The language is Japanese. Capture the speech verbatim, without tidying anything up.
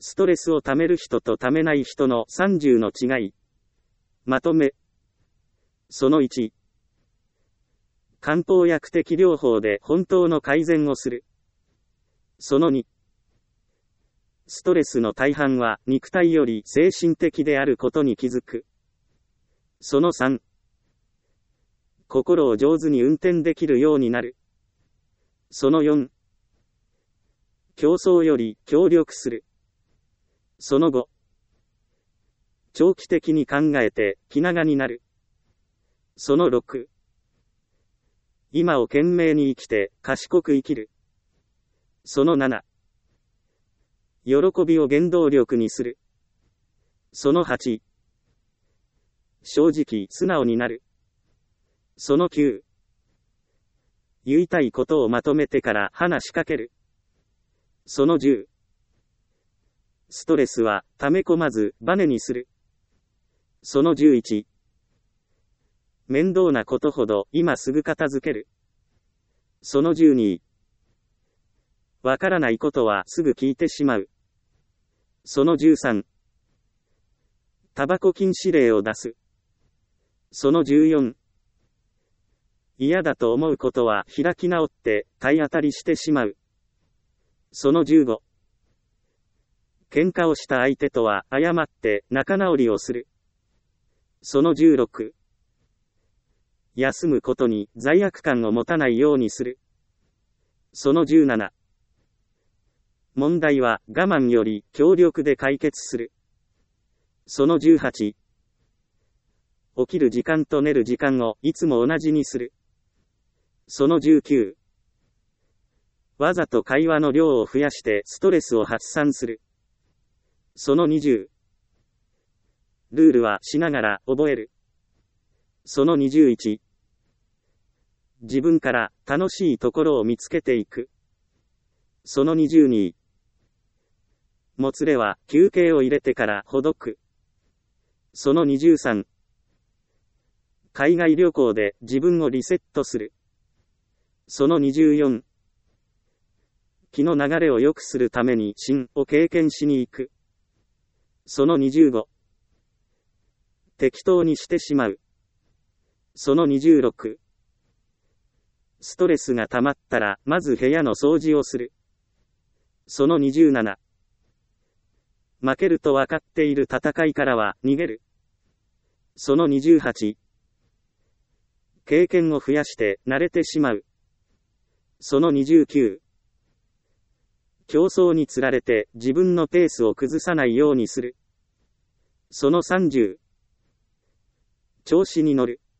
ストレスをためる人とためない人のさんじゅうの違い。まとめ。そのいち。漢方薬的療法で本当の改善をする。そのに。ストレスの大半は肉体より精神的であることに気づく。そのさん。心を上手に運転できるようになる。そのよん。競争より協力する。そのご。長期的に考えて気長になる。そのろく。今を懸命に生きて賢く生きる。そのなな。喜びを原動力にする。そのはち。正直素直になる。そのきゅう。言いたいことをまとめてから話しかける。そのじゅう。ストレスは溜め込まずバネにする。そのじゅういち。面倒なことほど今すぐ片付ける。そのじゅうに。わからないことはすぐ聞いてしまう。そのじゅうさん。タバコ禁止令を出す。そのじゅうよん。嫌だと思うことは開き直って体当たりしてしまう。そのじゅうご。喧嘩をした相手とは謝って仲直りをする。そのじゅうろく。休むことに罪悪感を持たないようにする。そのじゅうなな。問題は我慢より協力で解決する。そのじゅうはち。起きる時間と寝る時間をいつも同じにする。そのじゅうきゅう。わざと会話の量を増やしてストレスを発散する。そのにじゅう。ルールはしながら覚える。そのにじゅういち。自分から楽しいところを見つけていく。そのにじゅうに。もつれは休憩を入れてからほどく。そのにじゅうさん。海外旅行で自分をリセットする。そのにじゅうよん。気の流れを良くするために心を経験しに行く。そのにじゅうご。適当にしてしまう。そのにじゅうろく。ストレスが溜まったらまず部屋の掃除をする。そのにじゅうなな。負けると分かっている戦いからは逃げる。そのにじゅうはち。経験を増やして慣れてしまう。そのにじゅうきゅう。競争につられて自分のペースを崩さないようにする。そのさんじゅう。調子に乗る。